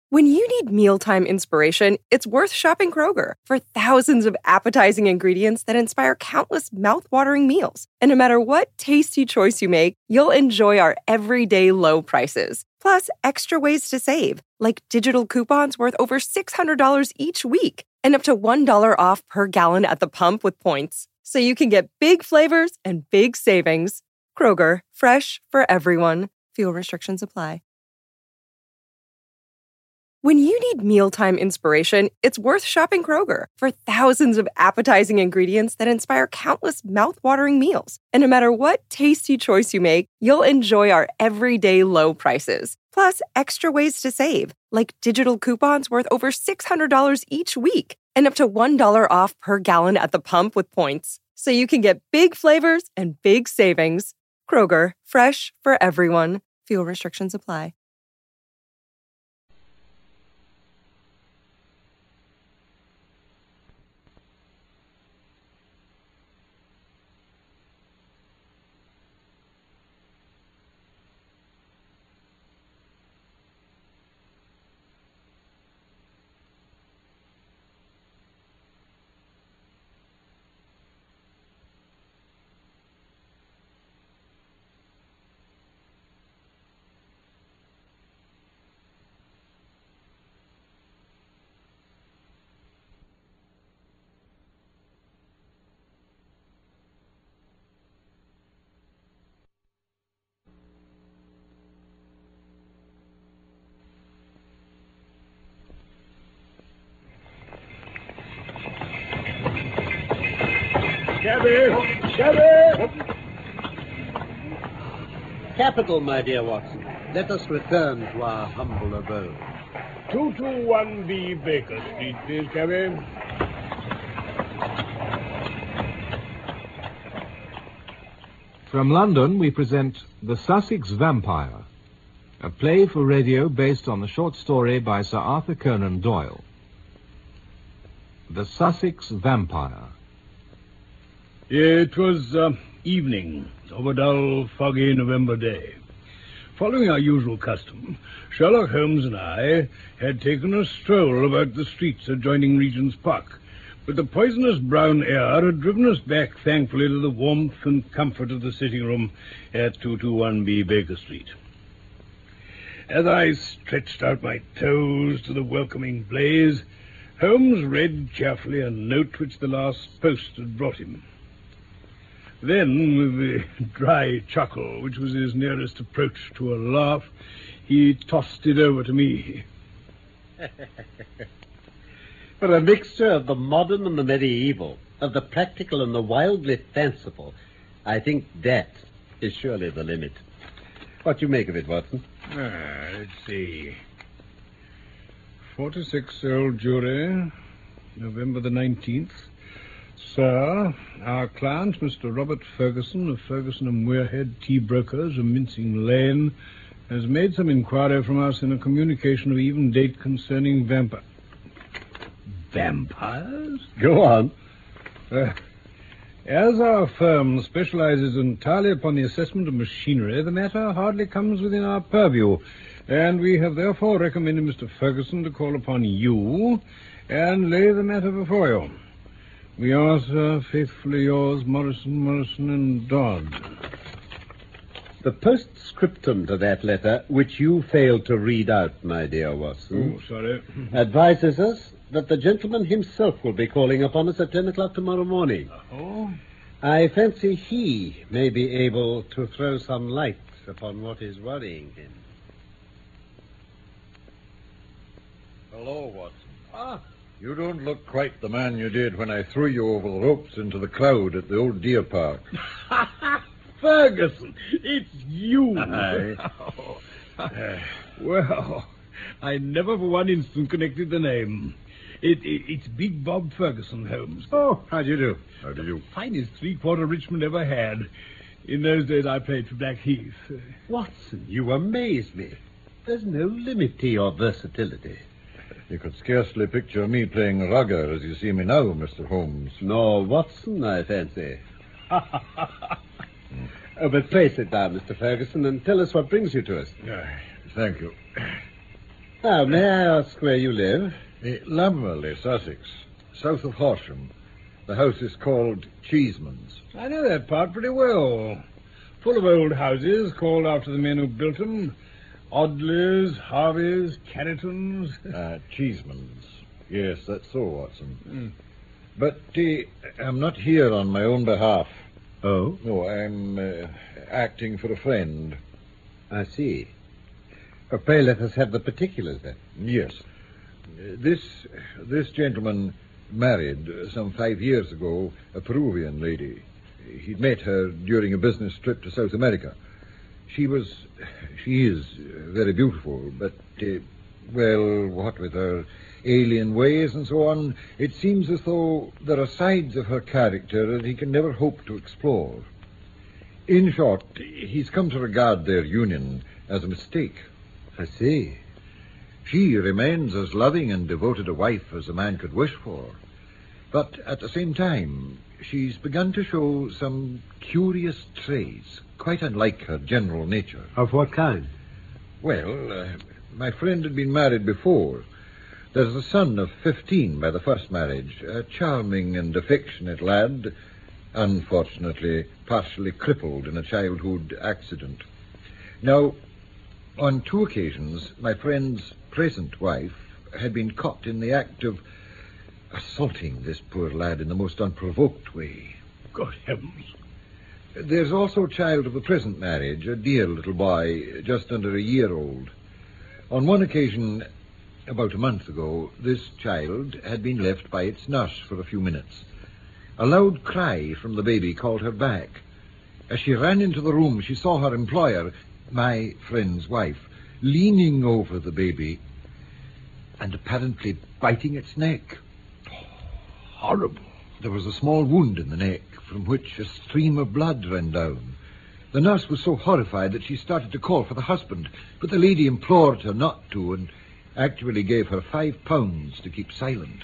When you need mealtime inspiration, it's worth shopping Kroger for thousands of appetizing ingredients that inspire countless mouth-watering meals. And no matter what tasty choice you make, you'll enjoy our everyday low prices. Plus, extra ways to save, like digital coupons worth over $600 each week and up to $1 off per gallon at the pump with points. So you can get big flavors and big savings. Kroger, fresh for everyone. Fuel restrictions apply. When you need mealtime inspiration, it's worth shopping Kroger for thousands of appetizing ingredients that inspire countless mouth-watering meals. And no matter what tasty choice you make, you'll enjoy our everyday low prices. Plus, extra ways to save, like digital coupons worth over $600 each week and up to $1 off per gallon at the pump with points. So you can get big flavors and big savings. Kroger, fresh for everyone. Fuel restrictions apply. Shabby! Capital, my dear Watson. Let us return to our humble abode. 221B Baker Street, please, Cabby. From London, we present The Sussex Vampire, a play for radio based on the short story by Sir Arthur Conan Doyle. The Sussex Vampire. It was evening of a dull, foggy November day. Following our usual custom, Sherlock Holmes and I had taken a stroll about the streets adjoining Regent's Park, but the poisonous brown air had driven us back, thankfully, to the warmth and comfort of the sitting room at 221B Baker Street. As I stretched out my toes to the welcoming blaze, Holmes read cheerfully a note which the last post had brought him. Then, with the dry chuckle, which was his nearest approach to a laugh, he tossed it over to me. For a mixture of the modern and the medieval, of the practical and the wildly fanciful, I think that is surely the limit. What do you make of it, Watson? Let's see. 46 Old Jury, November the 19th. Sir, our client, Mr. Robert Ferguson of Ferguson and Muirhead Tea Brokers of Mincing Lane, has made some inquiry from us in a communication of even date concerning vampires? Go on. As our firm specializes entirely upon the assessment of machinery, the matter hardly comes within our purview, and we have therefore recommended Mr. Ferguson to call upon you and lay the matter before you. We are, sir, faithfully yours, Morrison and Dodd. The postscriptum to that letter, which you failed to read out, my dear Watson... Oh, sorry. ...advises us that the gentleman himself will be calling upon us at 10 o'clock tomorrow morning. Oh? I fancy he may be able to throw some light upon what is worrying him. Hello, Watson. You don't look quite the man you did when I threw you over the ropes into the cloud at the old deer park. Ferguson, it's you. Aye. Well, I never for one instant connected the name. It's Big Bob Ferguson, Holmes. Oh, how do you do? How do you? Finest three-quarter Richmond ever had. In those days I played for Blackheath. Watson, you amaze me. There's no limit to your versatility. You could scarcely picture me playing rugger as you see me now, Mr. Holmes. Nor Watson, I fancy. But pray sit down, Mr. Ferguson, and tell us what brings you to us. Thank you. Now, may I ask where you live? Lammerley, Sussex, south of Horsham. The house is called Cheeseman's. I know that part pretty well. Full of old houses called after the men who built them. Audleys, Harveys, Carringtons. Cheeseman's. Yes, that's so, Watson. But I'm not here on my own behalf. Oh? No, I'm acting for a friend. I see. Pray let us have the particulars, then. Yes. This gentleman married, some 5 years ago, a Peruvian lady. He'd met her during a business trip to South America. She is very beautiful, but, well, what with her alien ways and so on, it seems as though there are sides of her character that he can never hope to explore. In short, he's come to regard their union as a mistake. I see. She remains as loving and devoted a wife as a man could wish for. But at the same time, she's begun to show some curious traits, quite unlike her general nature. Of what kind? Well, my friend had been married before. There's a son of 15 by the first marriage, a charming and affectionate lad, unfortunately partially crippled in a childhood accident. Now, on 2 occasions, my friend's present wife had been caught in the act of assaulting this poor lad in the most unprovoked way. Good heavens. There's also a child of the present marriage, a dear little boy, just under a year old. On one occasion, about a month ago, this child had been left by its nurse for a few minutes. A loud cry from the baby called her back. As she ran into the room, she saw her employer, my friend's wife, leaning over the baby and apparently biting its neck. Horrible. There was a small wound in the neck from which a stream of blood ran down. The nurse was so horrified that she started to call for the husband, but the lady implored her not to and actually gave her £5 to keep silent.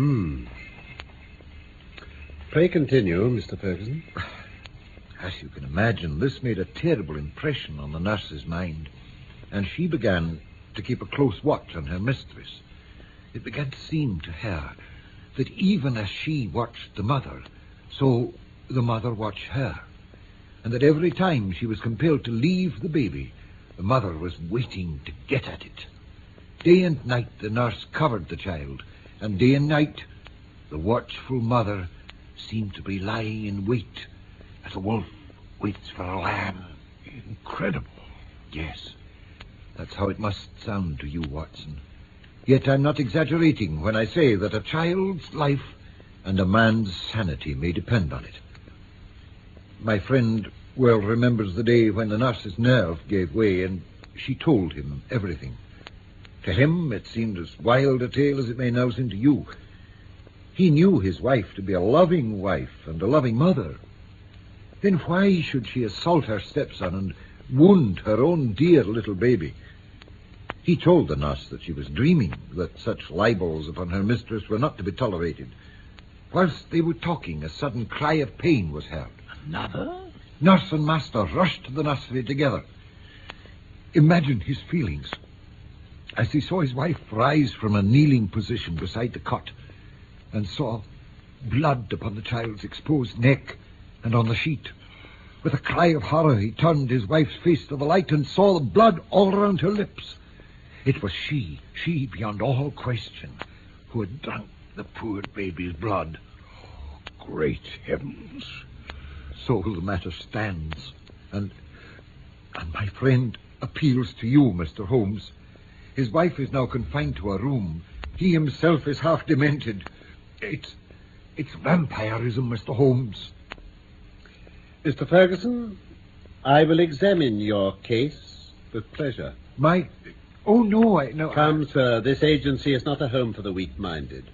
Pray continue, Mr. Ferguson. As you can imagine, this made a terrible impression on the nurse's mind, and she began to keep a close watch on her mistress. It began to seem to her that even as she watched the mother, so the mother watched her, and that every time she was compelled to leave the baby, the mother was waiting to get at it. Day and night the nurse covered the child, and day and night the watchful mother seemed to be lying in wait as a wolf waits for a lamb. Incredible. Yes, that's how it must sound to you, Watson. Yet I'm not exaggerating when I say that a child's life and a man's sanity may depend on it. My friend well remembers the day when the nurse's nerve gave way and she told him everything. To him, it seemed as wild a tale as it may now seem to you. He knew his wife to be a loving wife and a loving mother. Then why should she assault her stepson and wound her own dear little baby? He told the nurse that she was dreaming, that such libels upon her mistress were not to be tolerated. Whilst they were talking, a sudden cry of pain was heard. Another? Nurse and master rushed to the nursery together. Imagine his feelings as he saw his wife rise from a kneeling position beside the cot and saw blood upon the child's exposed neck and on the sheet. With a cry of horror, he turned his wife's face to the light and saw the blood all around her lips. It was she beyond all question, who had drunk the poor baby's blood. Great heavens. So the matter stands. And my friend appeals to you, Mr. Holmes. His wife is now confined to a room. He himself is half demented. It's vampirism, Mr. Holmes. Mr. Ferguson, I will examine your case with pleasure. Oh, no, Come, sir, this agency is not a home for the weak-minded.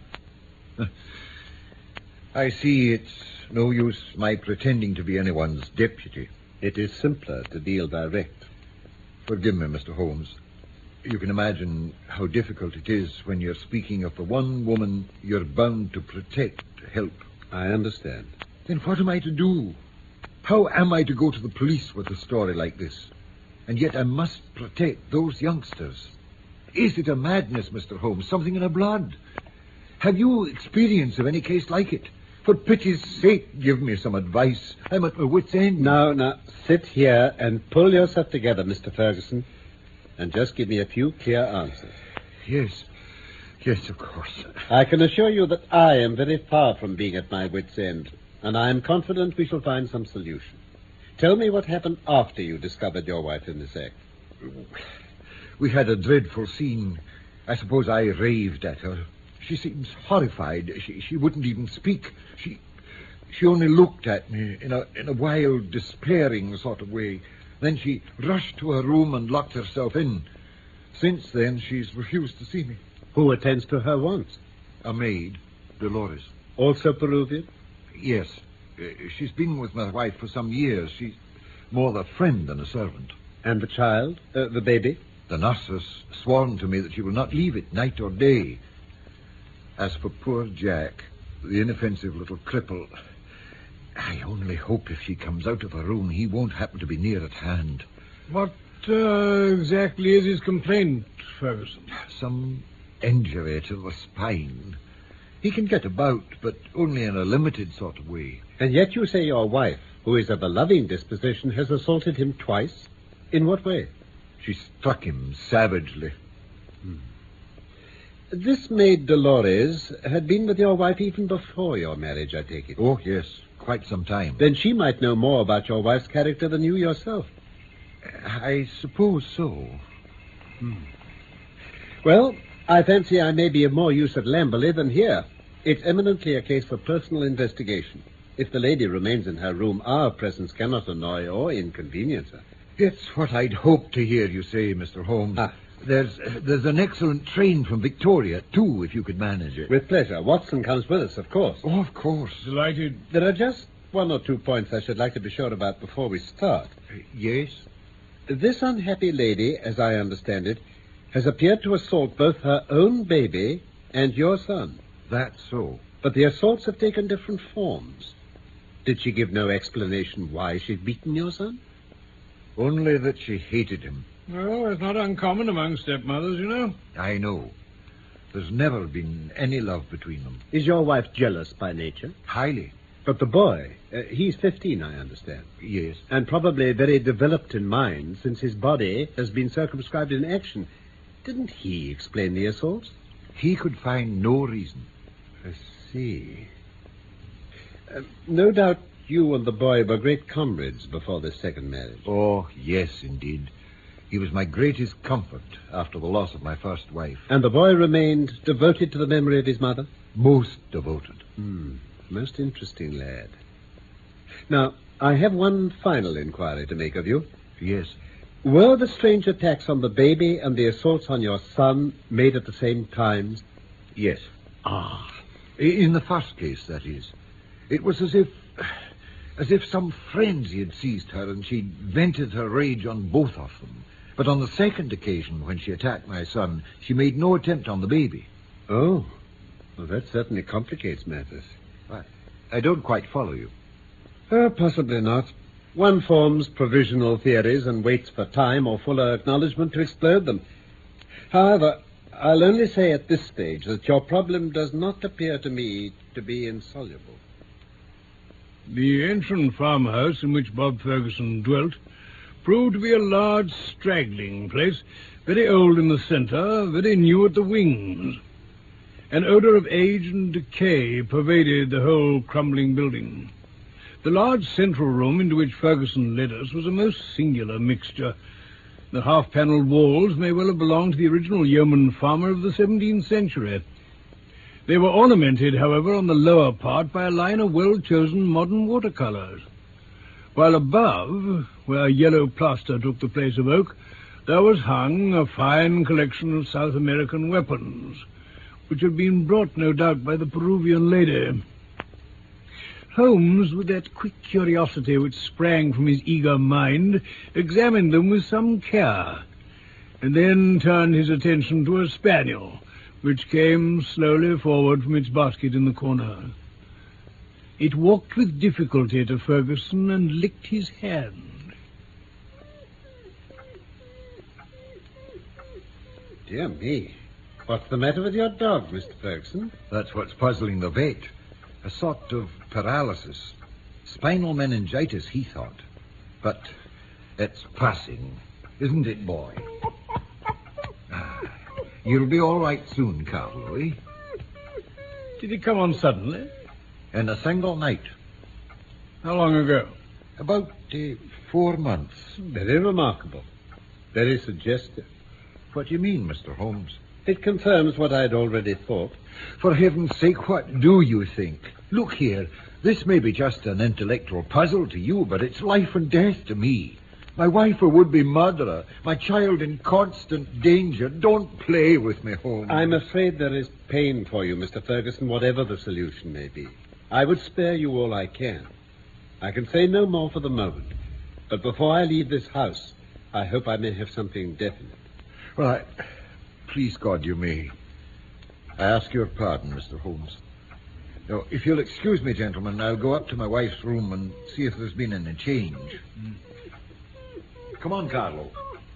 I see it's no use my pretending to be anyone's deputy. It is simpler to deal direct. Forgive me, Mr. Holmes. You can imagine how difficult it is when you're speaking of the one woman you're bound to protect, help. I understand. Then what am I to do? How am I to go to the police with a story like this? And yet I must protect those youngsters. Is it a madness, Mr. Holmes? Something in her blood? Have you experience of any case like it? For pity's sake, give me some advice. I'm at my wit's end. Now, sit here and pull yourself together, Mr. Ferguson, and just give me a few clear answers. Yes, of course. I can assure you that I am very far from being at my wit's end, and I am confident we shall find some solution. Tell me what happened after you discovered your wife in this act. We had a dreadful scene. I suppose I raved at her. She seems horrified. She wouldn't even speak. She only looked at me in a wild, despairing sort of way. Then she rushed to her room and locked herself in. Since then, she's refused to see me. Who attends to her wants? A maid, Dolores. Also Peruvian? Yes. She's been with my wife for some years. She's more a friend than a servant. And the child? The baby? The nurse has sworn to me that she will not leave it night or day. As for poor Jack, the inoffensive little cripple, I only hope if she comes out of her room, he won't happen to be near at hand. What exactly is his complaint, Ferguson? Some injury to the spine. He can get about, but only in a limited sort of way. And yet you say your wife, who is of a loving disposition, has assaulted him twice? In what way? She struck him savagely. This maid Dolores had been with your wife even before your marriage, I take it. Oh, yes, quite some time. Then she might know more about your wife's character than you yourself. I suppose so. Well, I fancy I may be of more use at Lamberley than here. It's eminently a case for personal investigation. If the lady remains in her room, our presence cannot annoy or inconvenience her. It's what I'd hoped to hear you say, Mr. Holmes. There's an excellent train from Victoria, too, if you could manage it. With pleasure. Watson comes with us, of course. Oh, of course. Delighted. There are just one or two points I should like to be sure about before we start. Yes? This unhappy lady, as I understand it, has appeared to assault both her own baby and your son. That's so. But the assaults have taken different forms. Did she give no explanation why she'd beaten your son? Only that she hated him. Well, it's not uncommon among stepmothers, you know. I know. There's never been any love between them. Is your wife jealous by nature? Highly. But the boy, he's 15, I understand. Yes. And probably very developed in mind, since his body has been circumscribed in action. Didn't he explain the assaults? He could find no reason. I see. No doubt you and the boy were great comrades before this second marriage. Oh, yes, indeed. He was my greatest comfort after the loss of my first wife. And the boy remained devoted to the memory of his mother? Most devoted. Most interesting lad. Now, I have one final inquiry to make of you. Yes. Were the strange attacks on the baby and the assaults on your son made at the same times? Yes. In the first case, that is. It was as if some frenzy had seized her and she'd vented her rage on both of them. But on the second occasion, when she attacked my son, she made no attempt on the baby. Oh, well, that certainly complicates matters. I don't quite follow you. Possibly not. One forms provisional theories and waits for time or fuller acknowledgement to explode them. However, I'll only say at this stage that your problem does not appear to me to be insoluble. The ancient farmhouse in which Bob Ferguson dwelt proved to be a large, straggling place, very old in the center, very new at the wings. An odor of age and decay pervaded the whole crumbling building. The large central room into which Ferguson led us was a most singular mixture. The half-paneled walls may well have belonged to the original yeoman farmer of the 17th century. They were ornamented, however, on the lower part by a line of well-chosen modern watercolors. While above, where yellow plaster took the place of oak, there was hung a fine collection of South American weapons, which had been brought, no doubt, by the Peruvian lady. Holmes, with that quick curiosity which sprang from his eager mind, examined them with some care, and then turned his attention to a spaniel, which came slowly forward from its basket in the corner. It walked with difficulty to Ferguson and licked his hand. Dear me. What's the matter with your dog, Mr. Ferguson? That's what's puzzling the vet. A sort of paralysis. Spinal meningitis, he thought. But it's passing, isn't it, boy? You'll be all right soon, Carlo, eh? Did he come on suddenly? In a single night. How long ago? About 4 months. Very remarkable. Very suggestive. What do you mean, Mr. Holmes? It confirms what I'd already thought. For heaven's sake, what do you think? Look here, this may be just an intellectual puzzle to you, but it's life and death to me. My wife a would-be murderer, my child in constant danger. Don't play with me, Holmes. I'm afraid there is pain for you, Mr. Ferguson, whatever the solution may be. I would spare you all I can. I can say no more for the moment. But before I leave this house, I hope I may have something definite. Well, please God, you may. I ask your pardon, Mr. Holmes. Now, if you'll excuse me, gentlemen, I'll go up to my wife's room and see if there's been any change. Come on, Carlo.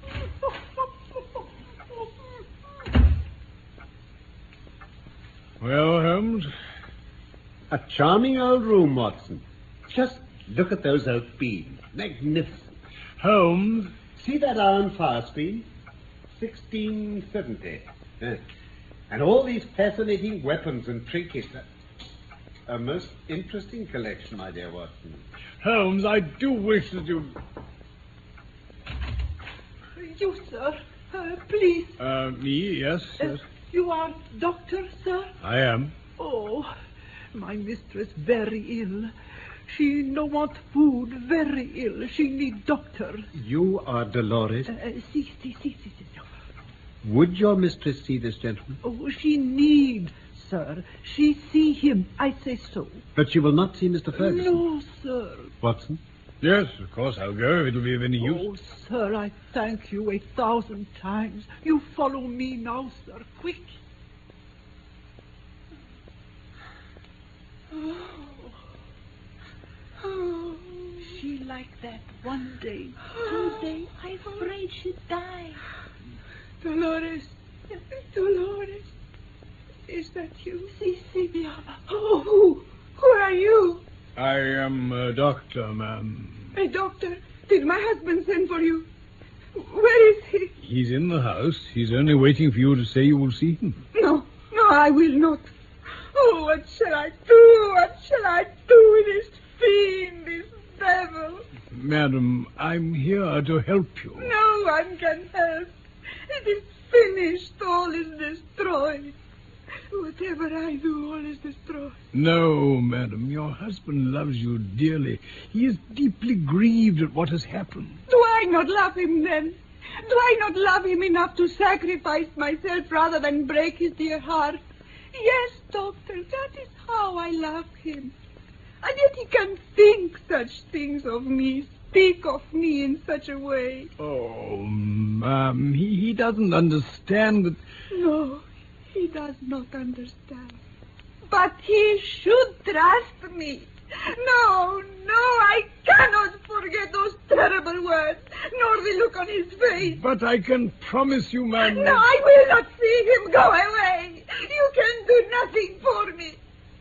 Well, Holmes? A charming old room, Watson. Just look at those oak beams. Magnificent. Holmes? See that iron fire screen? 1670. And all these fascinating weapons and trinkets. A most interesting collection, my dear Watson. Holmes, I do wish that you... You, sir, please. Me, yes. You are doctor, sir? I am. Oh, my mistress very ill. She no want food, very ill. She need doctor. You are Dolores? Si. Would your mistress see this gentleman? Oh, she need, sir. She see him, I say so. But she will not see Mr. Ferguson? No, sir. Watson? Yes, of course, I'll go if it'll be of any use. Oh, sir, I thank you 1,000 times. You follow me now, sir, quick. Oh, she like that one day, 2 days, I afraid she'd die. Dolores, is that you? Si, mi ama. Oh, who are you? I am a doctor, ma'am. A doctor? Did my husband send for you? Where is he? He's in the house. He's only waiting for you to say you will see him. No, I will not. Oh, what shall I do? What shall I do with this fiend, this devil? Madam, I'm here to help you. No one can help. It is finished. All is destroyed. Whatever I do, all is destroyed. No, madam. Your husband loves you dearly. He is deeply grieved at what has happened. Do I not love him then? Do I not love him enough to sacrifice myself rather than break his dear heart? Yes, doctor, that is how I love him. And yet he can think such things of me, speak of me in such a way. Oh, ma'am, he doesn't understand that... No, he does not understand. But he should trust me. No, I cannot forget those terrible words, nor the look on his face. But I can promise you, ma'am... No, I will not see him. Go away. You can do nothing for me.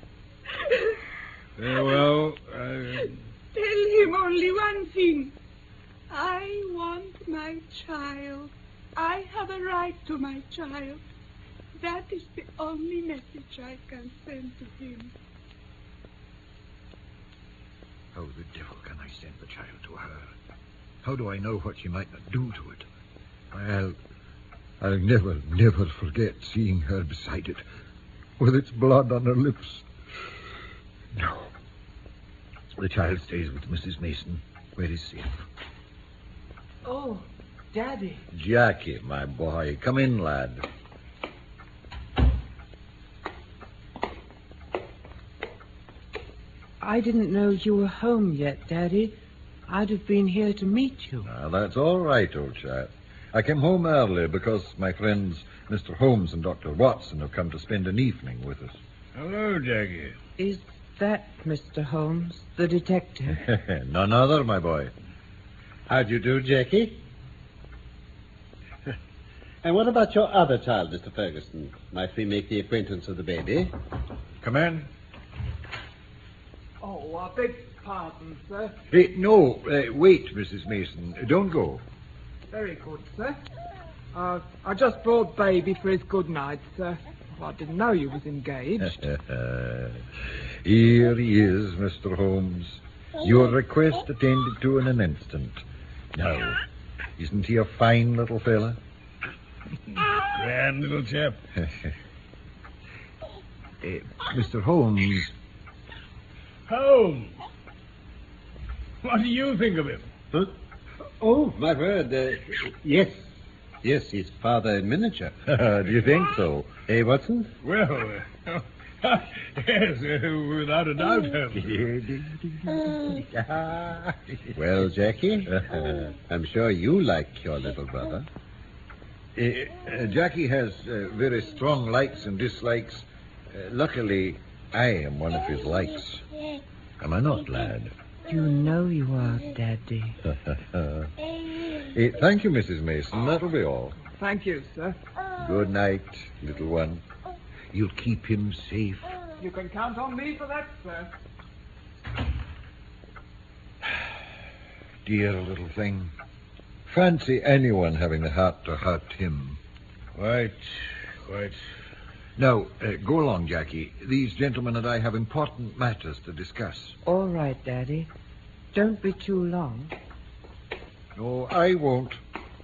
Very well, Tell him only one thing. I want my child. I have a right to my child. That is the only message I can send to him. How the devil can I send the child to her? How do I know what she might not do to it? I'll never forget seeing her beside it, with its blood on her lips. No. The child stays with Mrs. Mason, where he's safe. Oh, Daddy. Jackie, my boy, come in, lad. I didn't know you were home yet, Daddy. I'd have been here to meet you. Now, that's all right, old chap. I came home early because my friends Mr. Holmes and Dr. Watson have come to spend an evening with us. Hello, Jackie. Is that Mr. Holmes, the detective? None other, my boy. How do you do, Jackie? And what about your other child, Mr. Ferguson? Might we make the acquaintance of the baby? Come in. Oh, I beg pardon, sir. No, wait, Mrs. Mason. Don't go. Very good, sir. I just brought baby for his good night, sir. Well, I didn't know you was engaged. Here he is, Mr. Holmes. Your request attended to in an instant. Now, isn't he a fine little fella? Grand little chap. Mr. Holmes. Holmes. What do you think of him? Huh? Oh, my word. Yes. Yes, he's father in miniature. Do you think so? Hey, Watson? Well, yes, without a doubt, Holmes. Well, Jackie, I'm sure you like your little brother. Jackie has very strong likes and dislikes. Luckily, I am one of his likes. Am I not, lad? You know you are, Daddy. Thank you, Mrs. Mason. That'll be all. Thank you, sir. Good night, little one. You'll keep him safe. You can count on me for that, sir. Dear little thing. Fancy anyone having the heart to hurt him. Quite. Now, go along, Jackie. These gentlemen and I have important matters to discuss. All right, Daddy. Don't be too long. No, I won't.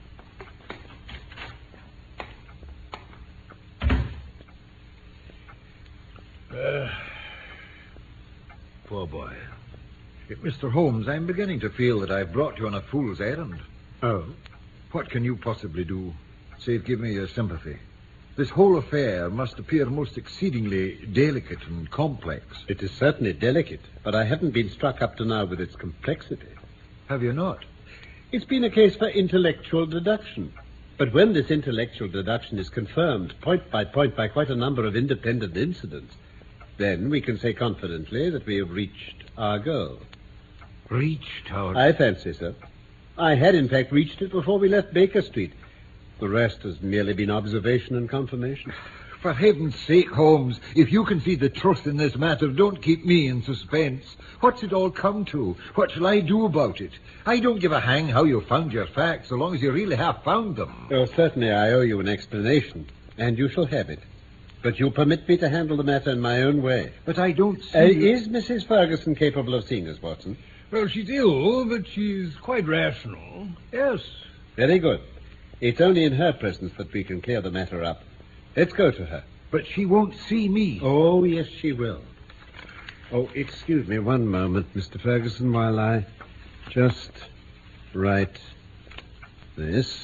Poor boy. Mr. Holmes, I'm beginning to feel that I've brought you on a fool's errand. Oh? What can you possibly do, save give me your sympathy? This whole affair must appear most exceedingly delicate and complex. It is certainly delicate, but I haven't been struck up to now with its complexity. Have you not? It's been a case for intellectual deduction. But when this intellectual deduction is confirmed point by quite a number of independent incidents, then we can say confidently that we have reached our goal. Reached our... I fancy so. I had, in fact, reached it before we left Baker Street. The rest has merely been observation and confirmation. For heaven's sake, Holmes, if you can see the truth in this matter, don't keep me in suspense. What's it all come to? What shall I do about it? I don't give a hang how you found your facts, so long as you really have found them. Oh, certainly I owe you an explanation, and you shall have it. But you'll permit me to handle the matter in my own way. But I don't see... Is Mrs. Ferguson capable of seeing us, Watson? Well, she's ill, but she's quite rational. Yes. Very good. It's only in her presence that we can clear the matter up. Let's go to her. But she won't see me. Oh, yes, she will. Oh, excuse me one moment, Mr. Ferguson, while I just write this.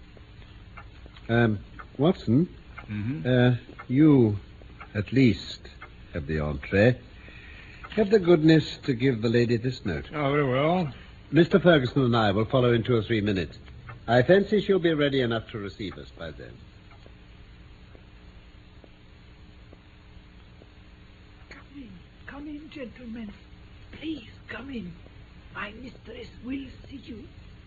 Watson, you, at least, have the entree. Have the goodness to give the lady this note. Oh, very well. Mr. Ferguson and I will follow in 2 or 3 minutes. I fancy she'll be ready enough to receive us by then. Come in, gentlemen. Please, come in. My mistress will see you.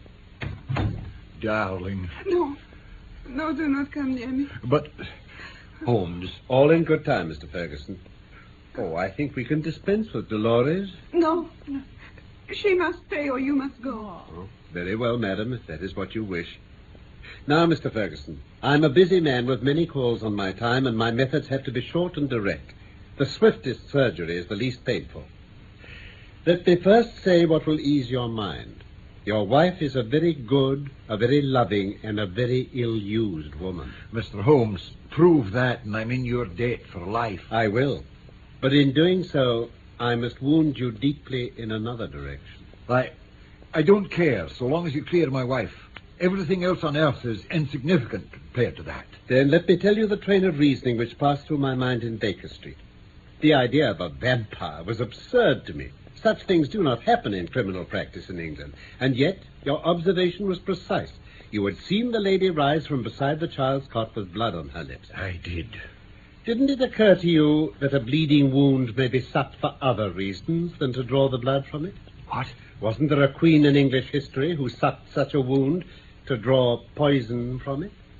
Darling. No, do not come near me. But, Holmes... All in good time, Mr. Ferguson. Oh, I think we can dispense with Dolores. No. She must stay or you must go. Oh, very well, madam, if that is what you wish. Now, Mr. Ferguson, I'm a busy man with many calls on my time, and my methods have to be short and direct. The swiftest surgery is the least painful. Let me first say what will ease your mind. Your wife is a very good, a very loving, and a very ill-used woman. Mr. Holmes, prove that, and I'm in your debt for life. I will. But in doing so, I must wound you deeply in another direction. I don't care, so long as you clear my wife. Everything else on earth is insignificant compared to that. Then let me tell you the train of reasoning which passed through my mind in Baker Street. The idea of a vampire was absurd to me. Such things do not happen in criminal practice in England. And yet, your observation was precise. You had seen the lady rise from beside the child's cot with blood on her lips. I did. Didn't it occur to you that a bleeding wound may be sucked for other reasons than to draw the blood from it? What? Wasn't there a queen in English history who sucked such a wound to draw poison from it?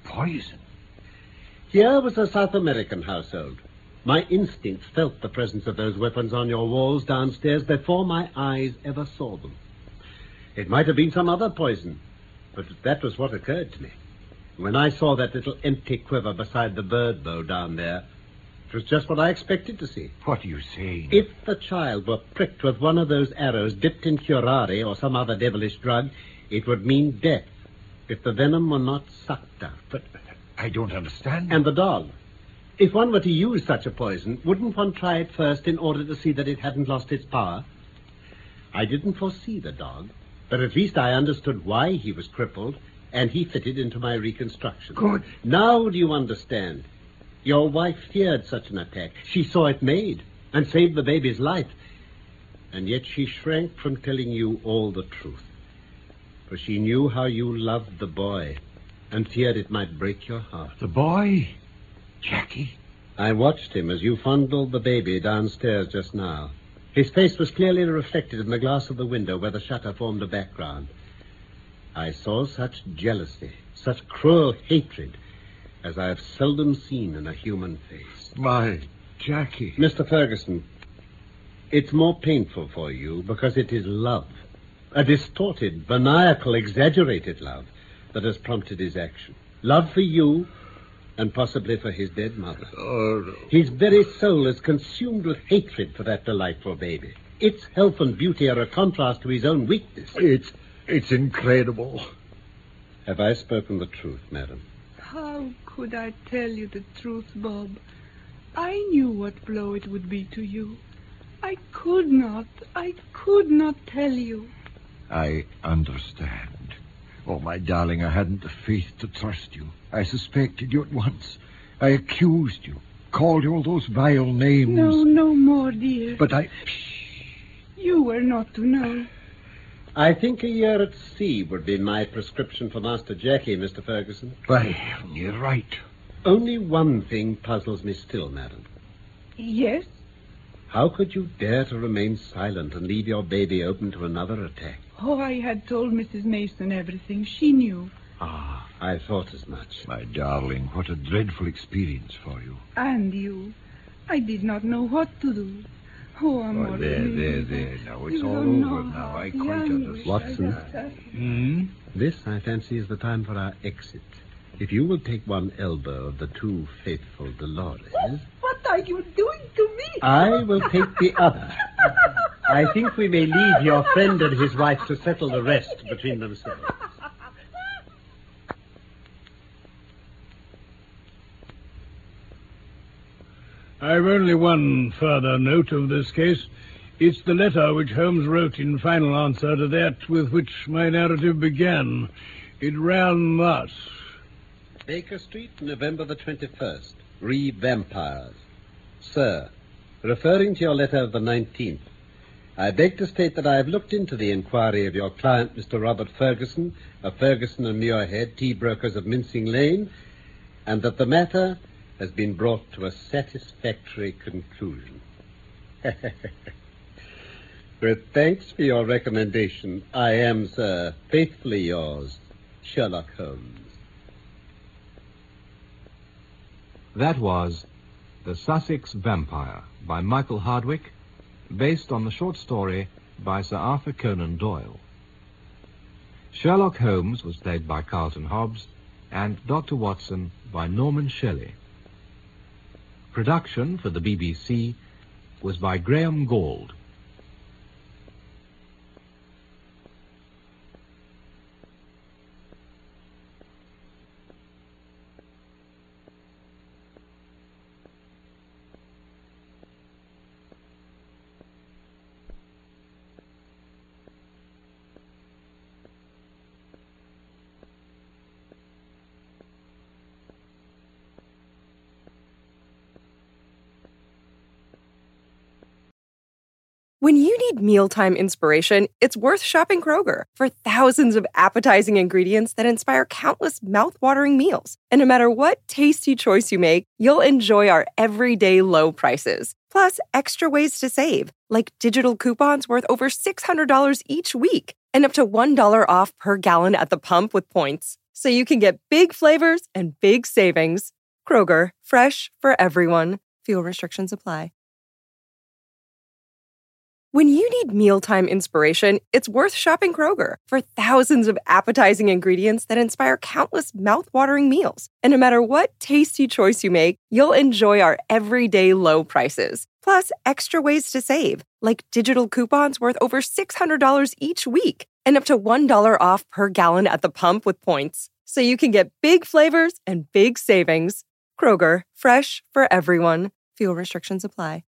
Poison? Here was a South American household. My instincts felt the presence of those weapons on your walls downstairs before my eyes ever saw them. It might have been some other poison, but that was what occurred to me. When I saw that little empty quiver beside the bird bow down there, it was just what I expected to see. What are you saying? If the child were pricked with one of those arrows dipped in curare or some other devilish drug, it would mean death if the venom were not sucked out. But I don't understand. And the dog. If one were to use such a poison, wouldn't one try it first in order to see that it hadn't lost its power? I didn't foresee the dog, but at least I understood why he was crippled, and he fitted into my reconstruction. Good. Now do you understand? Your wife feared such an attack. She saw it made and saved the baby's life. And yet she shrank from telling you all the truth. For she knew how you loved the boy and feared it might break your heart. The boy? Jackie? I watched him as you fondled the baby downstairs just now. His face was clearly reflected in the glass of the window where the shutter formed a background. I saw such jealousy, such cruel hatred, as I have seldom seen in a human face. My Jackie. Mr. Ferguson, it's more painful for you because it is love, a distorted, maniacal, exaggerated love that has prompted his action. Love for you and possibly for his dead mother. Oh, no. His very soul is consumed with hatred for that delightful baby. Its health and beauty are a contrast to his own weakness. It's incredible. Have I spoken the truth, madam? How could I tell you the truth, Bob? I knew what blow it would be to you. I could not tell you. I understand. Oh, my darling, I hadn't the faith to trust you. I suspected you at once. I accused you, called you all those vile names. No more, dear. But You were not to know. I think a year at sea would be my prescription for Master Jackie, Mr. Ferguson. Why, you're right. Only one thing puzzles me still, madam. Yes? How could you dare to remain silent and leave your baby open to another attack? Oh, I had told Mrs. Mason everything. She knew. Ah, I thought as much. My darling, what a dreadful experience for you. And you. I did not know what to do. Oh, amore. There. Now, it's all over now. I quite understand. Watson? This, I fancy, is the time for our exit. If you will take one elbow of the too faithful Dolores... What are you doing to me? I will take the other. I think we may leave your friend and his wife to settle the rest between themselves. I've only one further note of this case. It's the letter which Holmes wrote in final answer to that with which my narrative began. It ran thus. Baker Street, November the 21st. Re Vampires. Sir, referring to your letter of the 19th, I beg to state that I have looked into the inquiry of your client, Mr. Robert Ferguson, of Ferguson and Muirhead, tea brokers of Mincing Lane, and that the matter has been brought to a satisfactory conclusion. With thanks for your recommendation, I am, sir, faithfully yours, Sherlock Holmes. That was The Sussex Vampire by Michael Hardwick, based on the short story by Sir Arthur Conan Doyle. Sherlock Holmes was played by Carlton Hobbs, and Dr. Watson by Norman Shelley. Production for the BBC was by Graham Gould. When you need mealtime inspiration, it's worth shopping Kroger for thousands of appetizing ingredients that inspire countless mouth-watering meals. And no matter what tasty choice you make, you'll enjoy our everyday low prices. Plus, extra ways to save, like digital coupons worth over $600 each week and up to $1 off per gallon at the pump with points. so you can get big flavors and big savings. Kroger, fresh for everyone. Fuel restrictions apply. When you need mealtime inspiration, it's worth shopping Kroger for thousands of appetizing ingredients that inspire countless mouth-watering meals. And no matter what tasty choice you make, you'll enjoy our everyday low prices. Plus, extra ways to save, like digital coupons worth over $600 each week and up to $1 off per gallon at the pump with points. So you can get big flavors and big savings. Kroger, fresh for everyone. Fuel restrictions apply.